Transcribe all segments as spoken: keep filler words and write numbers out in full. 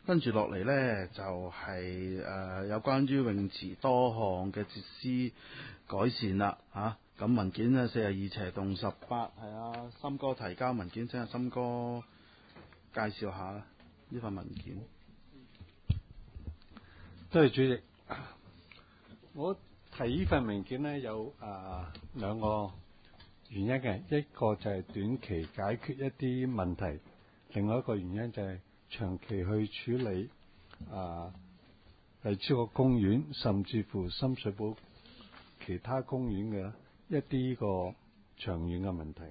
跟住落嚟呢，就係、是、誒、呃、有關於泳池多項嘅設施改善啦嚇。咁、啊、文件呢，四十二斜棟十八係啊，森哥提交文件，請阿森哥介紹下呢份文件。 多謝主席。我提呢份文件呢，有啊兩個原因嘅，一個就係短期解決一啲問題，另外一個原因就係長期去處理啊荔枝角公園甚至乎深水埗其他公園嘅一啲個長遠嘅問題。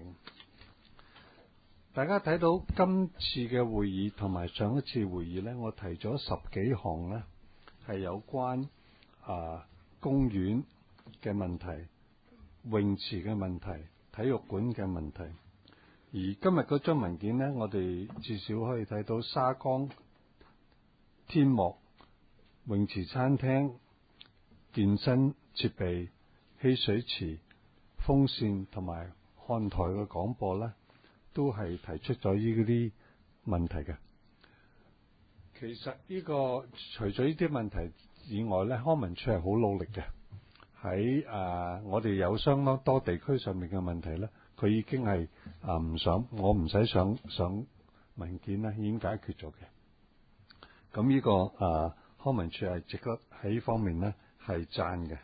大家睇到今次嘅會議同埋上一次會議呢，我提咗十幾項呢係有關啊公園嘅問題、泳池嘅問題、體育館嘅問題。而今日嗰張文件呢，我哋至少可以睇到沙缸、天幕、泳池餐廳、健身設備、嬉水池、風扇同埋看台嘅廣播呢，都係提出咗呢啲問題嘅。其實呢個除咗呢啲問題以外呢，康文署係好努力嘅。喺啊，我哋有相當多地區上面嘅問題呢，佢已經係啊唔想我唔使上上文件呢已經解決咗嘅。咁呢個啊康文署係值得喺呢方面呢係讚嘅。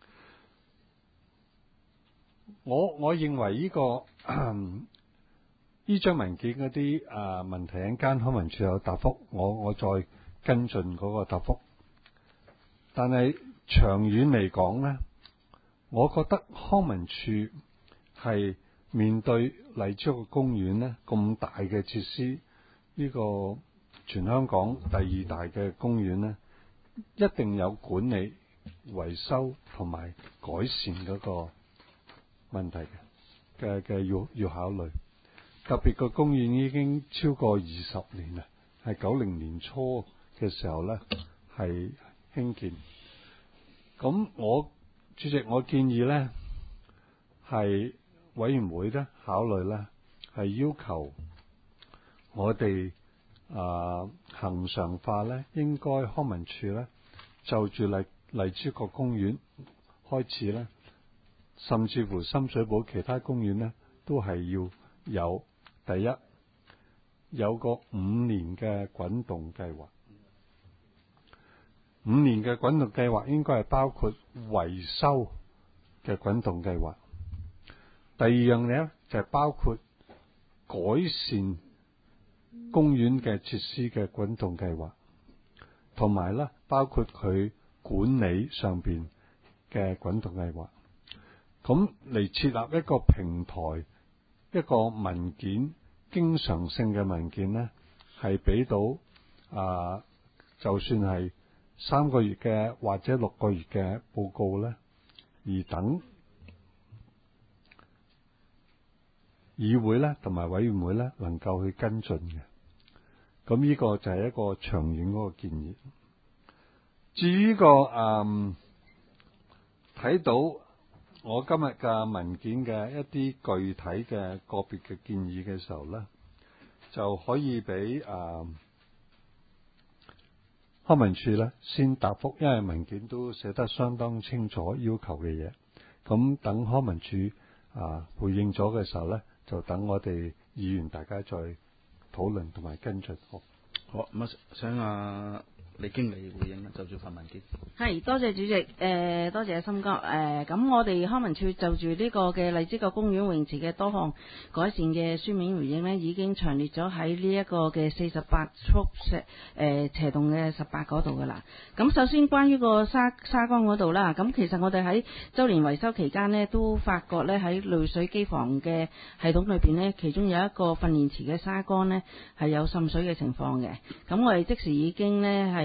我我認為呢、這個呢張文件嗰啲啊問題，一間康文署有答覆，我我再跟進嗰個答覆。但係長遠嚟講呢，我覺得康文署係面對荔枝角公園呢咁大嘅設施，呢個全香港第二大嘅公園呢，一定有管理、維修同埋改善嗰個問題嘅嘅嘅要要考慮。特別個公園已經超過二十年啦，係九零年初嘅時候呢係興建。咁我主席，我建議呢係委員會呢考慮呢係要求我哋啊恆常化呢，應該康文署呢就住荔荔枝角公園開始呢，甚至乎深水埗其他公園呢，都係要有第一有個五年嘅滾動計劃。五年嘅滾動計劃應該係包括維修嘅滾動計劃。第二樣嘢咧就係包括改善公園嘅設施嘅滾動計劃，同埋咧包括佢管理上邊嘅滾動計劃。咁嚟設立一個平台，一個文件，經常性嘅文件咧，係俾到啊、呃，就算係三個月嘅或者六個月嘅報告咧，而等議會咧同埋委員會咧能夠去跟進嘅。咁呢個就係一個長遠嗰個建議。至於、這個誒睇、嗯、到我今日嘅文件嘅一啲具體嘅個別嘅建議嘅時候咧，就可以俾誒。嗯康文署咧先答覆，因為文件都寫得相當清楚要求嘅嘢。咁等康文署啊回應咗嘅時候咧，就等我哋議員大家再討論同埋跟進。好， 好咁啊，請阿李經理回應啦，就住份文件。 係，多謝主席，誒、呃、多謝阿森哥，誒、呃、咁我哋康文署就住呢個嘅荔枝角公園泳池嘅多項改善嘅書面回應呢，已經詳列咗喺呢一個嘅四十八幅斜誒斜棟嘅十八嗰度噶啦。咁首先關於個沙沙缸嗰度啦，咁其實我哋喺週年維修期間呢，都發覺呢喺濾水機房嘅系統裏邊呢，其中有一個訓練池嘅沙缸呢係有滲水嘅情況嘅。咁我哋即時已經呢係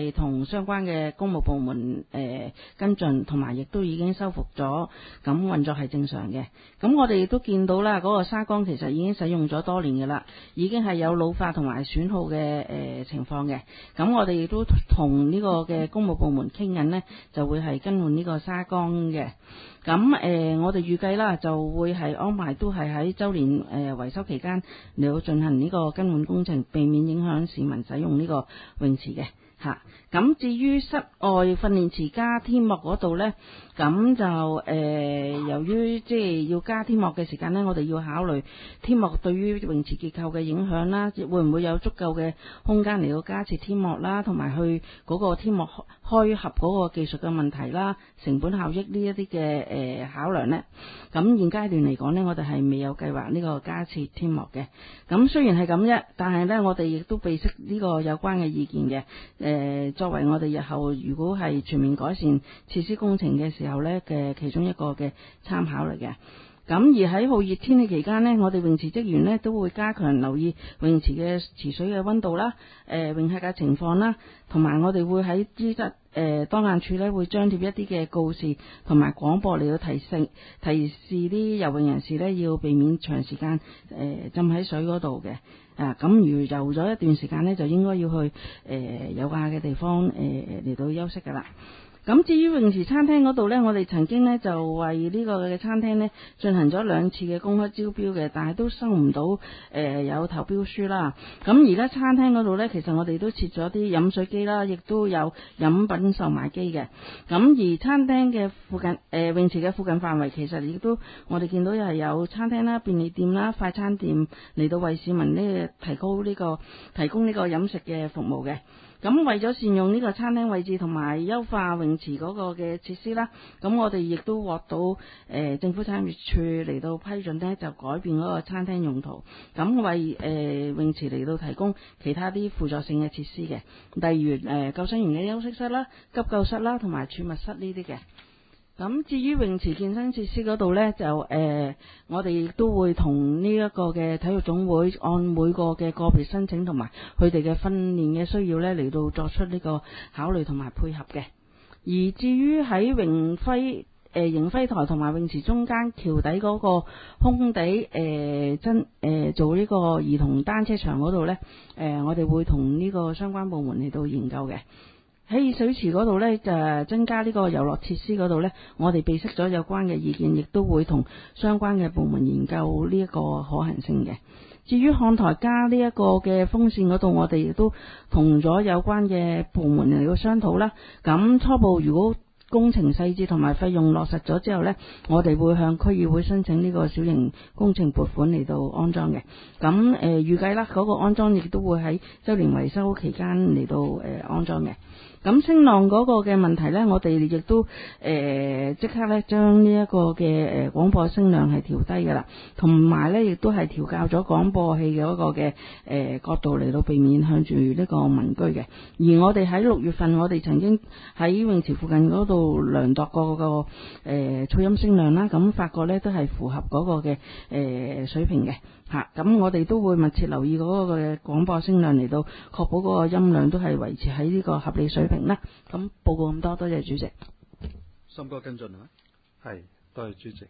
係同相關嘅公務部門誒、呃、跟進，同埋亦都已經修復咗，咁運作係正常嘅。咁我哋亦都見到啦，嗰、那個沙缸其實已經使用咗多年嘅啦，已經係有老化同埋損耗嘅誒、呃、情況嘅。咁我哋亦都同呢個嘅公務部門傾緊呢，就會係更換呢個沙缸嘅。咁誒、呃，我哋預計啦，就會係安排都係喺週年誒、呃、維修期間嚟到進行呢個更換工程，避免影響市民使用呢個泳池嘅嚇。咁、啊、至於室外訓練池加天幕嗰度呢，咁就誒、呃、由於即係要加天幕嘅時間呢，我哋要考慮天幕對於泳池結構嘅影響啦，會唔會有足夠嘅空間嚟到加設天幕啦，同埋去嗰個天幕開合嗰個技術嘅問題啦、成本效益呢一啲嘅誒考量呢。咁現階段嚟講呢，我哋係未有計劃呢個加設天幕嘅。咁雖然係咁啫，但係呢，我哋亦都備悉呢個有關嘅意見嘅。誒、呃，作為我哋日後如果係全面改善設施工程嘅時候呢嘅其中一個嘅參考嚟嘅。咁而喺酷熱天氣期間呢，我哋泳池職員呢都會加強留意泳池嘅池水嘅溫度啦、誒、呃、泳客嘅情況啦，同埋我哋會喺資質誒當眼處呢會張貼一啲嘅告示同埋廣播嚟到提醒提示啲游泳人士呢要避免長時間誒、呃、浸喺水嗰度嘅。啊，咁如游咗一段時間呢，就應該要去誒、呃、有壓嘅地方誒嚟、呃、到休息噶啦。咁至於泳池餐廳嗰度呢，我哋曾經呢就為呢個嘅餐廳呢進行咗兩次嘅公開招標嘅，但係都收唔到誒、呃、有投標書啦。咁而家餐廳嗰度呢，其實我哋都設咗啲飲水機啦，亦都有飲品售賣機嘅。咁而餐廳嘅附近誒、呃、泳池嘅附近範圍，其實亦都我哋見到係有餐廳啦、便利店啦、快餐店嚟到為市民呢提高呢、呢個提供呢個飲食嘅服務嘅。咁為咗善用呢個餐廳位置同埋優化泳池嗰個嘅設施啦，咁我哋亦都獲到誒、呃、政府產業處嚟到批准呢，就改變嗰個餐廳用途，咁為誒、呃、泳池嚟到提供其他啲輔助性嘅設施嘅，例如誒、呃、救生員嘅休息室啦、急救室啦同埋儲物室呢啲嘅。咁至於泳池健身設施嗰度呢，就誒、呃、我哋亦都會同呢一個嘅體育總會按每個嘅個別申請同埋佢哋嘅訓練嘅需要呢嚟到作出呢個考慮同埋配合嘅。而至於喺泳輝誒迎輝台同埋泳池中間橋底嗰個空地誒真誒做呢個兒童單車場嗰度呢，誒、呃、我哋會同呢個相關部門嚟到研究嘅。喺水池嗰度呢，就增加呢個遊樂設施嗰度呢，我哋備悉咗有關嘅意見，亦都會同相關嘅部門研究呢一個可行性嘅。至於看台加呢一個嘅風扇嗰度，我哋亦都同咗有關嘅部門嚟到商討啦。咁初步如果工程細節同埋費用落實咗之後呢，我哋會向區議會申請呢個小型工程撥款嚟到安裝嘅。咁誒、呃、預計啦，嗰、那個安裝亦都會喺週年維修期間嚟到誒、呃、安裝嘅。咁聲浪嗰個嘅問題呢，我哋亦都誒即刻咧將呢一個嘅誒廣播聲量係調低㗎啦，同埋呢亦都係調校咗廣播器嘅嗰個嘅誒、呃、角度嚟到避免向住呢個民居嘅。而我哋喺六月份，我哋曾經喺泳池附近嗰度量度過、嗰個誒、呃、噪音聲量啦，咁發覺呢都係符合嗰個嘅誒、呃、水平嘅。嚇，咁我哋都會密切留意嗰個嘅廣播聲量嚟到確保嗰個音量都係維持喺呢個合理水平啦。咁報告咁多，多謝主席。 森哥跟進啊？ 係，多謝主席。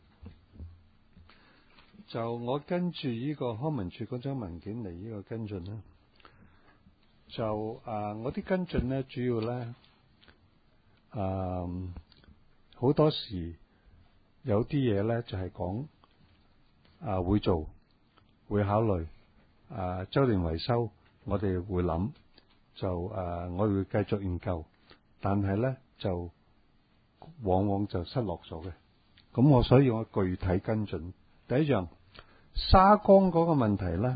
就我跟住呢個康文署嗰張文件嚟呢個跟進啦。就啊，我啲跟進咧，主要咧啊，好多時有啲嘢咧就係講啊會做。會考慮啊，週年維修，我哋會諗就啊，我哋會繼續研究，但係咧就往往就失落咗嘅。咁我所以我具體跟進第一樣沙缸嗰個問題咧，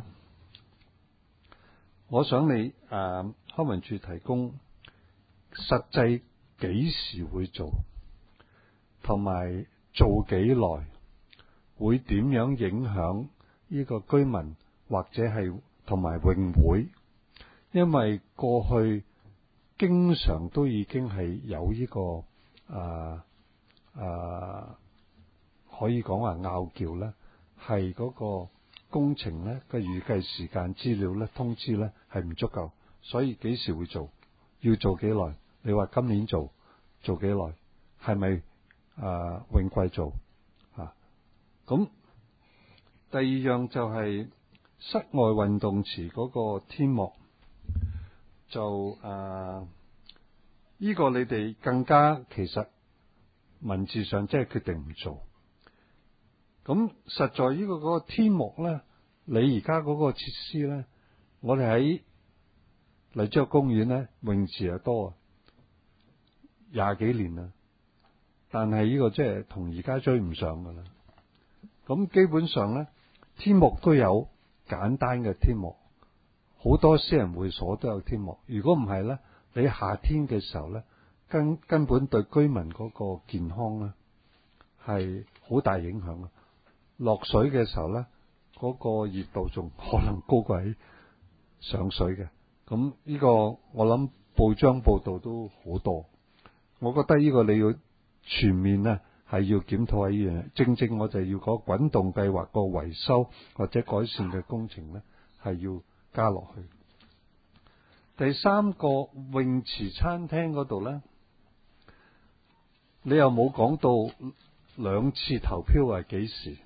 我想你啊康文署提供實際幾時會做，同埋做幾耐，會點樣影響呢個居民或者係同埋泳會，因為過去經常都已經係有呢、這個啊啊可以講話拗撬咧，係嗰個工程咧嘅預計時間資料咧通知咧係唔足夠，所以幾時會做要做幾耐？你話今年做做幾耐？係咪啊永貴做啊？咁第二樣就係室外運動池嗰個天幕，就啊呢個你哋更加其實文字上即係決定唔做。咁實在呢個嗰個天幕咧，你而家嗰個設施咧，我哋喺荔枝角公園咧泳池又多啊，廿幾年啦，但係呢個即係同而家追唔上噶啦。咁基本上咧，天幕都有簡單嘅天幕，好多私人會所都有天幕。如果唔係咧，你夏天嘅時候咧，根根本對居民嗰個健康咧係好大影響啊！落水嘅時候咧，嗰個熱度仲可能高過喺上水嘅。咁呢個我諗報章報道都好多。我覺得呢個你要全面咧係要檢討一樣嘢。正正我就要講滾動計劃個維修或者改善嘅工程咧係要加落去。第三個泳池餐廳嗰度咧，你又冇講到兩次投標係幾時？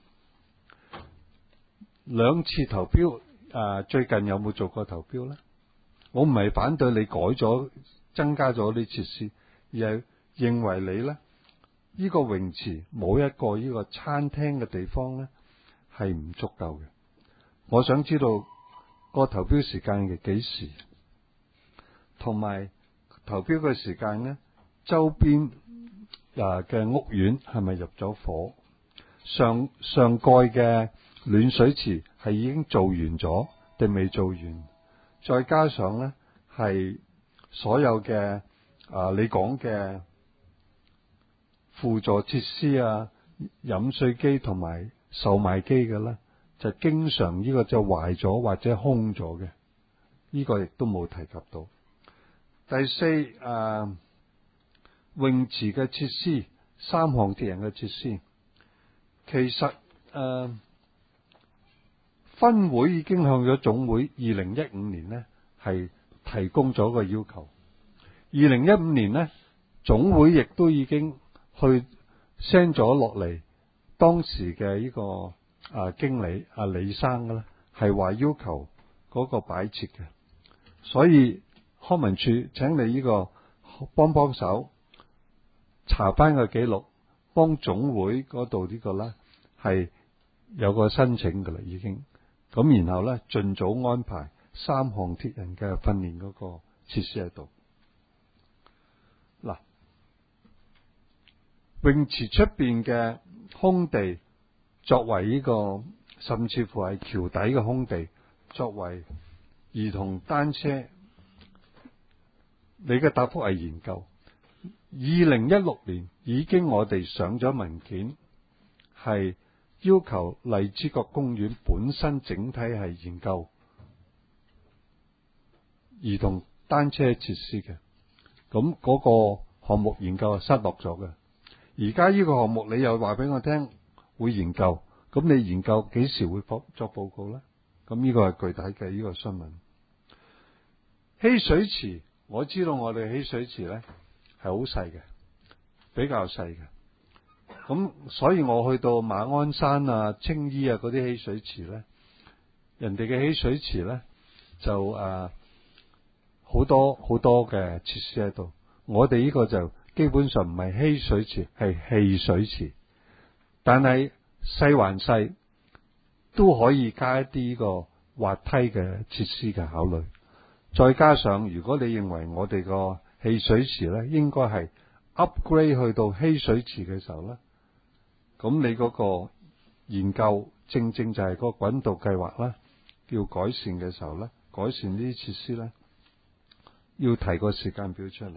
兩次投標啊，最近有冇做過投標咧？我唔係反對你改咗增加咗啲設施，而係認為你咧呢個泳池冇一個呢個餐廳嘅地方咧係唔足夠嘅。我想知道個投標時間係幾時，同埋投標嘅時間咧，周邊啊嘅屋苑係咪入咗伙？上上蓋嘅暖水池係已經做完咗定未做完？再加上咧係所有嘅啊你講嘅輔助設施啊、飲水機同埋售賣機嘅咧，就經常呢個就壞咗或者空咗嘅，呢個亦都冇提及到。第四啊，泳池嘅設施，三項鐵人嘅設施，其實誒分會已經向咗總會二零一五年呢係提供咗個要求，二零一五年呢總會亦都已經去 send 咗落嚟，當時嘅呢個啊經理阿李生嘅咧係話要求嗰個擺設嘅，所以康文署請你呢個幫幫手查翻個記錄，幫總會嗰度呢個咧係有個申請噶啦已經，咁然後咧盡早安排三項鐵人嘅訓練嗰個設施喺度。嗱，泳池出邊嘅空地作為呢個甚至乎係橋底嘅空地，作為兒童單車，你嘅答覆係研究。二零一六年已經我哋上咗文件，係要求荔枝角公園本身整體係研究兒童單車設施嘅，咁嗰個項目研究係失落咗嘅。而家呢個項目你又話俾我聽會研究，咁你研究幾時會作報告呢？咁呢個係具體嘅呢個新聞。嬉水池，我知道我哋嬉水池呢係好細嘅，比較細嘅。咁所以我去到馬鞍山啊、青衣啊嗰啲嬉水池呢，人哋嘅嬉水池呢就誒好多好多嘅設施喺度。我哋呢個就基本上唔係嬉水池，係戲水池。但係細還細，都可以加一啲呢個滑梯嘅設施嘅考慮。再加上如果你認為我哋個戲水池咧應該係 upgrade 去到嬉水池嘅時候咧，咁你嗰個研究正正就係個滾動計劃啦，要改善嘅時候咧，改善呢啲設施咧，要提個時間表出嚟。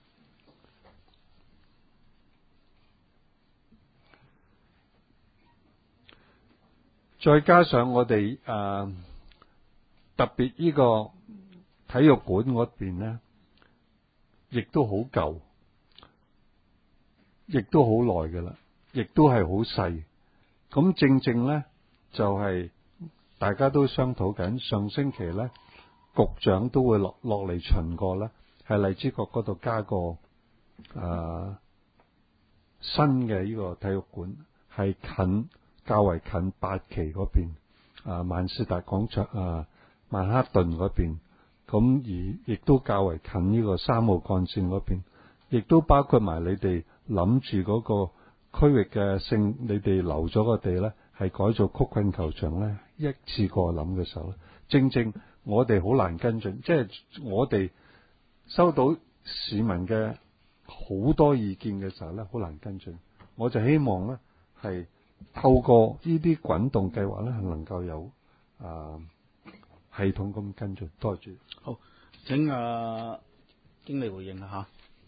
再加上我哋誒、呃、特別呢個體育館嗰邊咧，亦都好舊，亦都好耐㗎啦，亦都係好細。咁正正咧就係、是、大家都商討緊，上星期咧局長都會落落嚟巡過啦， 係荔枝角嗰度加個誒、呃、新嘅呢個體育館，係近較為近八旗嗰邊啊，萬事達廣場啊，曼克頓嗰邊，咁而亦都較為近呢個三號幹線嗰邊，亦都包括埋你哋諗住嗰個區域嘅性，你哋留咗個地咧，係改做曲棍球場咧，一次過諗嘅時候咧，正正我哋好難跟進，即係我哋收到市民嘅好多意見嘅時候咧，好難跟進。我就希望咧係透過呢啲滾動計劃咧，係能夠有啊、呃、系統咁跟進。多謝。 好，請啊經理回應下。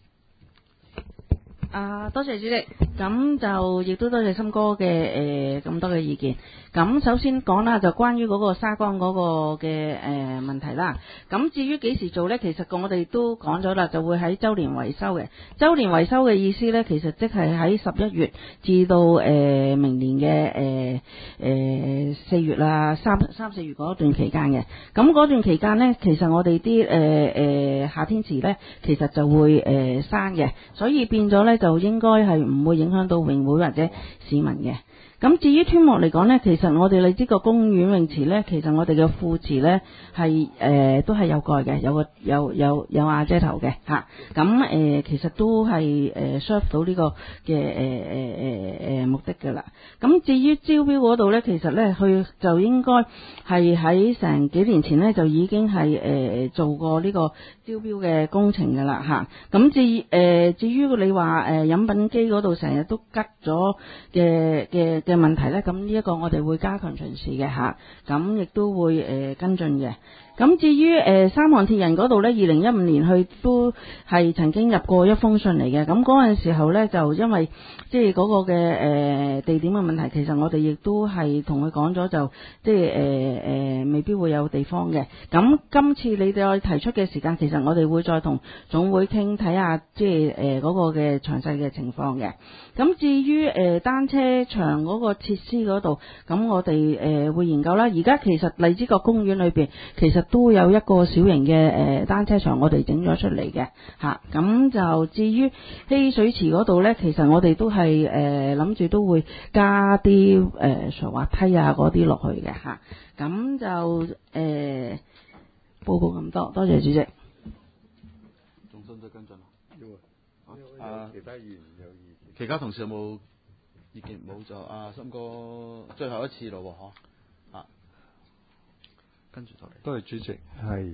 啊，多謝主席，咁就亦都多謝森哥嘅誒咁多嘅意見。咁首先講啦，就關於嗰個沙江嗰個嘅誒、呃、問題啦。咁至於幾時做呢？其實我哋都講咗啦，就會喺週年維修嘅。週年維修嘅意思呢，其實即係喺十一月至到誒、呃、明年嘅誒誒四月啦，三三四月嗰段期間嘅。咁嗰段期間呢，其實我哋啲誒誒夏天池呢，其實就會誒閂嘅，所以變咗呢。就應該係唔會影響到泳會或者市民嘅。咁至於端幕嚟講呢，其實我哋荔枝角公園泳池呢，其實我哋嘅副池呢係誒都係有蓋嘅，有個有有有瓦遮頭嘅嚇。咁、啊、誒、呃、其實都係誒 serve 到呢個嘅誒誒誒誒目的㗎啦。咁至於招標嗰度呢，其實呢，佢就應該係喺成幾年前呢，就已經係誒、呃、做過呢個招標嘅工程㗎啦嚇。咁、啊、至誒、呃、至於你話誒、呃、飲品機嗰度成日都吉咗嘅嘅嘅問題呢，咁呢一個我哋會加強巡視嘅嚇，咁、啊、亦都會誒、呃、跟進嘅。咁至於誒、呃、三項鐵人嗰度呢，二零一五年佢都係曾經入過一封信嚟嘅。咁嗰陣時候呢，就因為即係嗰個嘅誒、呃、地點嘅問題，其實我哋亦都係同佢講咗，就即係誒誒未必會有地方嘅。咁今次你哋提出嘅時間，其實我哋會再同總會傾睇下，即係誒嗰個嘅詳細嘅情況嘅。咁至於誒、呃、單車場嗰個設施嗰度，咁我哋誒、呃、會研究啦。而家其實荔枝角公園裏邊其實都有一個小型嘅誒、呃、單車場，我哋整咗出嚟嘅嚇。咁、啊、就至於嬉水池嗰度呢，其實我哋都係誒諗住都會加啲誒滑滑梯啊嗰啲落去嘅嚇。咁、啊、就誒、呃、報告咁多，多謝主席。 仲想唔想跟進啊？ 要啊，其他議員有意見。 其他同事有冇意見？冇就阿森哥最後一次咯喎，嗬啊，跟住就嚟。 多謝主席。係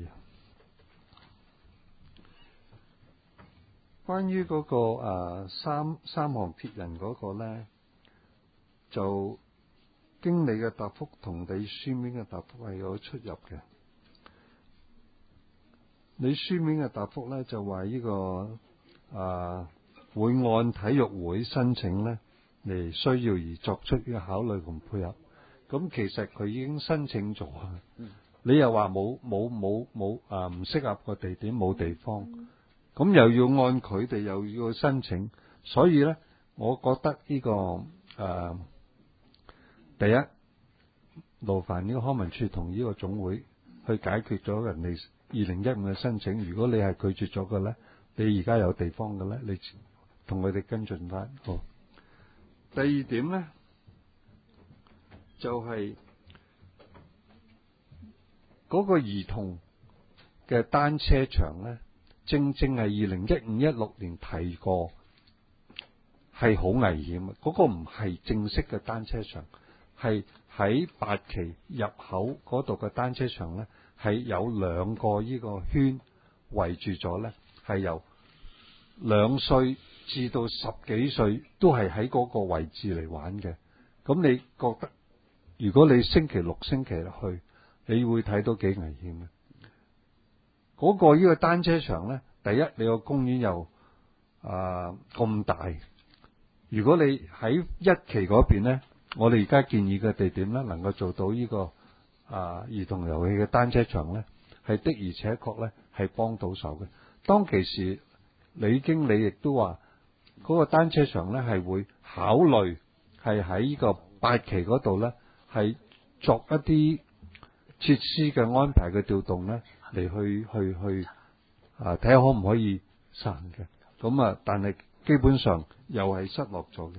關於嗰、那個、呃、三三項鐵人嗰個咧，就經理嘅答覆同你書面嘅答覆係有出入嘅。你書面嘅答覆咧就話呢、這個啊。呃會按體育會申請呢嚟需要而作出嘅考慮同配合。咁其實佢已經申請咗，嗯、你又話冇冇冇冇啊唔適合個地點冇地方，咁、嗯、又要按佢哋又要申請，所以呢，我覺得呢、這個誒、呃、第一勞煩呢個康文署同呢個總會去解決咗人哋二零一五嘅申請。如果你係拒絕咗嘅呢，你而家有地方嘅呢，你同佢哋跟進翻。好，第二點咧，就係、是、嗰個兒童嘅單車場咧，正正係二零一五一六年提過，係好危險。嗰、那個唔係正式嘅單車場，係喺八旗入口嗰度嘅單車場咧，係有兩個呢個圈圍住咗咧，係由兩歲至到十幾歲都係喺嗰個位置嚟玩嘅。咁你覺得，如果你星期六星期日去，你會睇到幾危險嘅？嗰、那個呢個單車場咧，第一你個公園又啊咁大，如果你喺一期嗰邊咧，我哋而家建議嘅地點咧，能夠做到呢、這個啊兒童遊戲嘅單車場咧，係的而且確咧係幫到手嘅。當其時李經理亦都話，嗰、那個單車場咧係會考慮係喺呢個八期嗰度咧，係作一啲設施嘅安排嘅調動咧，嚟去去去啊，睇下可唔可以實行嘅。咁啊，但係基本上又係失落咗嘅。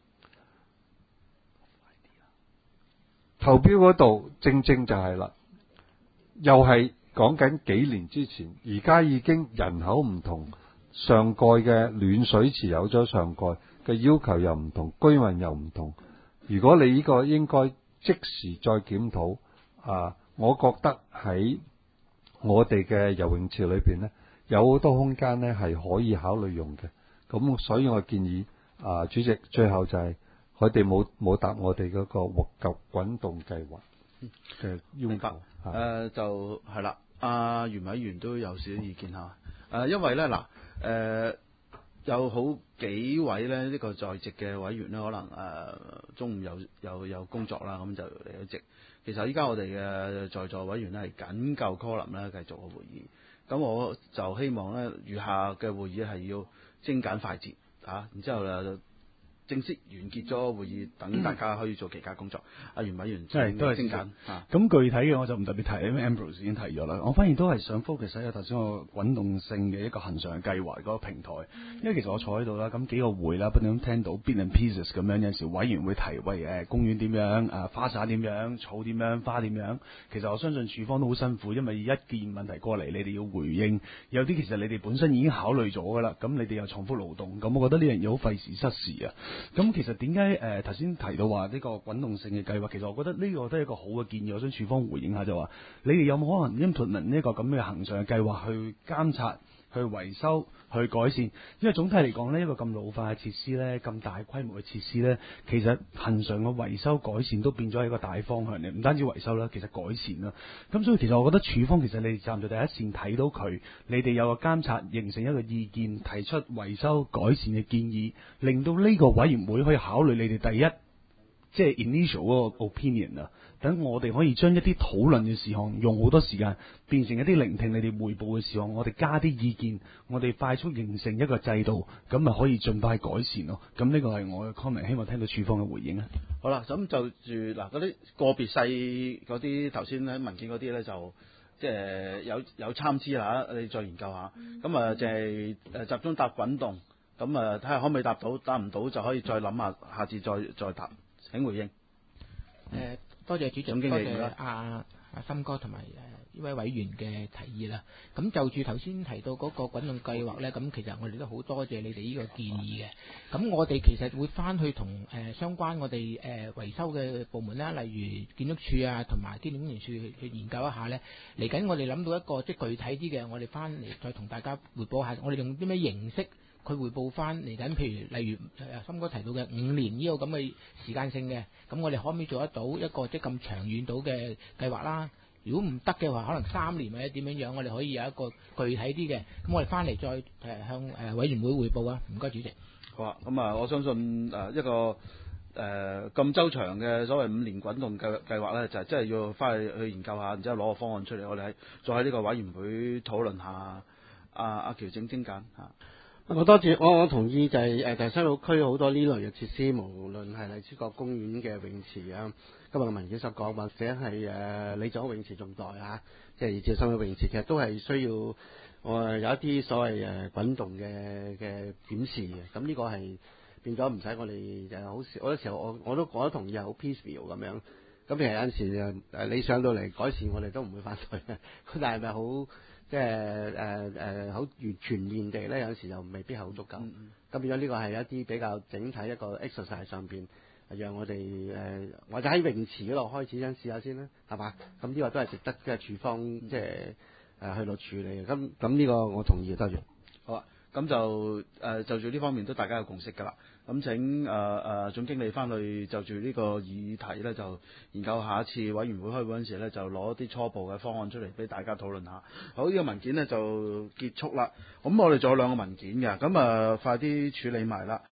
投標嗰度正正就係啦，又係講緊幾年之前，而家已經人口唔同，上蓋嘅暖水池有咗上蓋嘅要求又唔同，居民又唔同。如果你呢個應該即時再檢討啊，我覺得喺我哋嘅游泳池裏邊呢，有好多空間呢係可以考慮用嘅。咁所以我建議啊，主席最後就係佢哋冇冇答我哋嗰個活及滾動計劃嘅要求。誒、 呃、就係啦，阿袁委員都有少少意見嚇。誒、呃、因為咧嗱誒有好幾位咧呢、這個在席嘅委員咧，可能誒、呃、中午有有有工作啦，咁就離咗席。其實依家我哋嘅在座委員咧係緊夠 quorum 咧繼續個會議。咁我就希望咧餘下嘅會議係要精簡快捷嚇、啊，然之後咧正式完結咗會議，等大家可以做其他工作。阿、嗯啊、袁委員係都係精簡嚇。 咁具體嘅我就唔特別提，因為 Ambrose 已經提咗啦。我反而都係想 focus 喺頭先個滾動性嘅一個恆常嘅計劃嗰個平台，因為其實我坐喺度啦，咁幾個會啦，不斷咁聽到 bits and pieces 咁樣，有陣時委員會提喂誒公園點樣，誒花灑點樣，草點樣，花點樣。其實我相信處方都好辛苦，因為一件問題過嚟，你哋要回應，有啲其實你哋本身已經考慮咗㗎啦，咁你哋又重複勞動，咁我覺得呢樣嘢好費時失事啊。咁其實點解誒頭先提到話呢個滾動性嘅計劃，其實我覺得呢個都係一個好嘅建議，我想處方回應下就話，你哋有冇可能 implement 呢個咁嘅恆常嘅計劃去監察、去維修、去改善？因為總體嚟講呢，一個咁老化嘅設施呢，咁大規模嘅設施呢，其實恆常嘅維修改善都變咗係一個大方向嚟，唔單止維修啦，其實改善啦。咁所以其實我覺得處方其實你哋站在第一線睇到佢，你哋有個監察，形成一個意見，提出維修改善嘅建議，令到呢個委員會可以考慮你哋第一，即係 initial 嗰個 opinion 啊。等我哋可以將一啲討論嘅事項用好多時間變成一啲聆聽你哋彙報嘅事項，我哋加啲意見，我哋快速形成一個制度，咁咪可以盡快改善咯。咁呢個係我嘅 comment，希望聽到處方嘅回應啊。 好啦，咁就住嗱嗰啲個別細嗰啲頭先喺文件嗰啲咧，就即係有有參差啦，你再研究下。咁啊，就係誒集中答滾動，咁啊睇下可唔可以答到，答唔到就可以再諗下，下次再再答。請回應。 誒、呃。多謝主席，多謝阿阿森哥同埋誒呢位委員嘅提議啦。咁就住頭先提到嗰個滾動計劃呢，咁其實我哋都好多謝你哋呢個建議嘅。咁我哋其實會翻去同誒、呃、相關我哋誒、呃、維修嘅部門啦，例如建築署啊同埋機電工程署去去研究一下呢。嚟緊我哋諗到一個即係具體啲嘅，我哋翻嚟再同大家彙報下，我哋用啲咩形式？佢彙報翻嚟緊，譬如例如誒森哥提到嘅五年呢個咁嘅時間性嘅，咁我哋可唔可以做得到一個即係咁長遠到嘅計劃啦？如果唔得嘅話，可能三年或者點樣樣，我哋可以有一個具體啲嘅，咁我哋翻嚟再誒向誒委員會彙報啊！唔該，主席。 好啊，咁啊，我相信誒一個誒咁、呃、周長嘅所謂五年滾動計計劃咧，就係真係要翻去去研究下，然之後攞個方案出嚟，我哋喺再喺呢個委員會討論下。阿阿喬整精簡嚇。 我多謝我我同意就係誒大西澳區好多呢類嘅設施，無論係荔枝角公園嘅泳池啊，今日嘅文件所講，或者係誒李左泳池仲在嚇，即係至深嘅泳池，其實都係需要我、呃、有一啲所謂誒滾動嘅嘅檢視嘅。咁呢個係變咗唔使我哋誒好時好多時候我我都我都同意係好 peaceful 咁樣。咁其實有陣時誒你上到嚟改善，我哋都唔會反對嘅。但係咪好？即係誒誒好完全面地咧，有時又未必係好足夠。咁、嗯、變咗呢個係一啲比較整體一個 exercise 上邊，讓我哋誒、呃、或者喺泳池嗰度開始先試下先啦，係嘛？咁呢個都係值得嘅處方即係誒去到處理嘅。咁咁呢個我同意，多謝。 好啊，咁就誒、呃、就住呢方面都大家有共識㗎啦。咁請誒誒、呃、總經理翻去就住呢個議題咧，就研究下一次委員會開會嗰陣時咧，就攞啲初步嘅方案出嚟俾大家討論下。好，呢、這個文件咧就結束啦。咁我哋仲有兩個文件嘅，咁啊、呃、快啲處理埋啦。